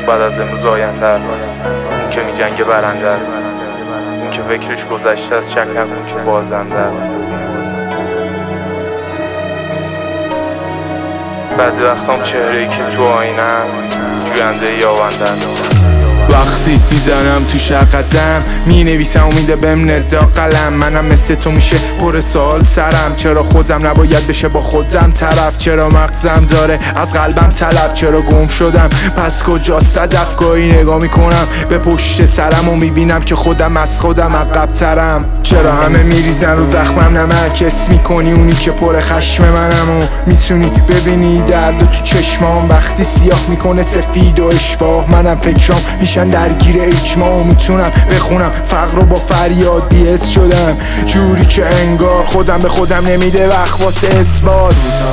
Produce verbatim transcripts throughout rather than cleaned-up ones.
بعد از امروز آینده است. اون که میجنگه برنده است، اون که فکرش گذشته است، شک نکن که بازنده است. بعضی وقتام چهره‌ای که تو آینه است جوینده یابنده است. وقتی میزنم تو شقتم مینویسم امیده بهم ندا قلم. منم مثل تو میشه پر سال سرم، چرا خودم نباید بشه با خودم طرف؟ چرا مغزم داره از قلبم طلب؟ چرا گم شدم پس کجا صدف؟ گاهی نگاه میکنم به پشت سرم و میبینم که خودم از خودم عقب ترم. چرا همه میریزن رو زخمم نمک؟ اسم میکنی اونی که پر خشم منم و میتونی ببینی درد تو چشمام وقتی سیاه میکنه سفید و اشباه. منم فکرام میشن درگیر اجماع، میتونم بخونم فقر رو با فریاد بی‌حس شدم جوری که انگار خودم به خودم نمیده وقت واسه اثبات.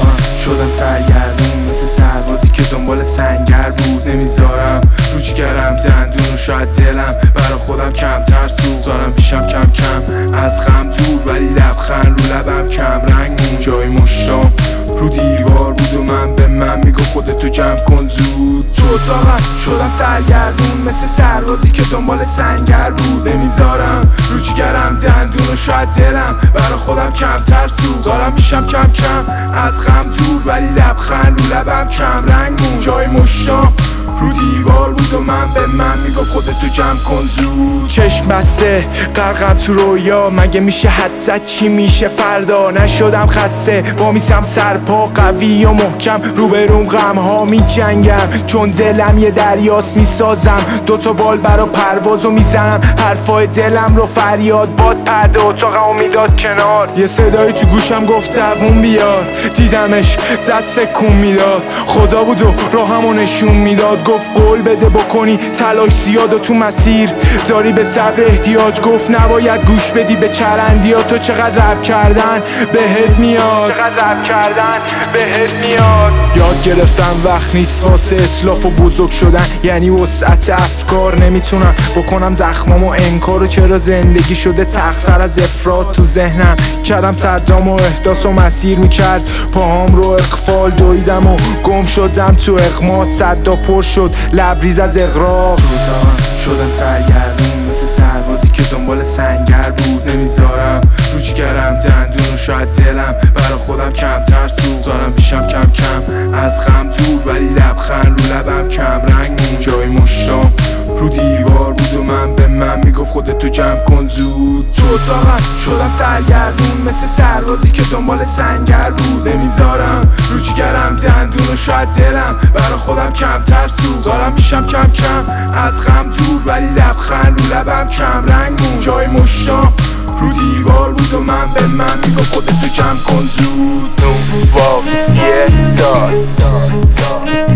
شدم سرگردون مثل سربازی که دنبال سنگر بود. نمیذارم رو جگرم دندون و شاید دلم برا خودم کمتر سوخت. دارم پیشم کم کم از خم دور ولی لبخند رو لبم کم رنگ مون. جای مشتام رو دیوار بود و من به من میگفت خودتو جمع کن زود. تو اتاقم شدم سرگردون مثل سربازی که دنبال سنگر بود. نمیذارم رو جگرم دندون و شاید دلم برا خودم کمتر سوخت. دارم میشم کم کم از خم دور ولی لبخند رو لبم کم رنگ مون. جای مشتام رو دیوار بود و من به من میگفت خودتو جمع کن زود. چشم بسته غرقم تو رویا، مگه میشه حد زد چی میشه فردا؟ نشدم خسته با میسم سرپا قوی و محکم روبروم غم ها میجنگم چون دلم یه دریاست میسازم دوتا بال برا پروازو میزنم حرفای دلم رو فریاد باد پرده اتاقمو میداد کنار. یه صدایی تو گوشم گفت دووم بیار، دیدمش دست کون میداد خدا بود و راهمو نشون میداد. گفت قول بده بکنی تلاش زیاد و تو مسیر داری به صبر احتیاج. گفت نباید گوش بدی به چرندیات، تو چقدر رپ کردن بهت میاد، چقدر رپ کردن بهت میاد. یاد گرفتم وقت نیست واسه اطلاف و بزرگ شدن، یعنی وسعت افکار. نمیتونم بکنم زخمامو انکار و چرا زندگی شده تخت‌تر از افراد تو ذهنم. کردم صدام و احداث و مسیر میکرد پاهام رو اقفال، دویدم و گم شدم تو اغما. صدا پر شد لبریز از اغراق. شدم سرگردون مثل سربازی که دنبال سنگر بود. نمیذارم رو جگرم دندون و شاید دلم برا خودم کمتر سوخت. دارم پیشم کم کم از غم دور ولی لبخند رو لبم کم رنگ مون. جای مشتام رو دیوار بود و من به من میگفت خودتو جمع کن زود. تو اتاقم شدم سرگردون مثل سربازی که دنبال سنگر بود. نمیذارم رو جگرم دندون و شاید دلم برا خودم کمتر سوخت. دارم میشم کم کم از غم دور ولی لبخند رو لبم کم رنگ مون. جای مشتام رو دیوار بود و من به من میگفت خودتو جمع کن زود. نو واو یه داد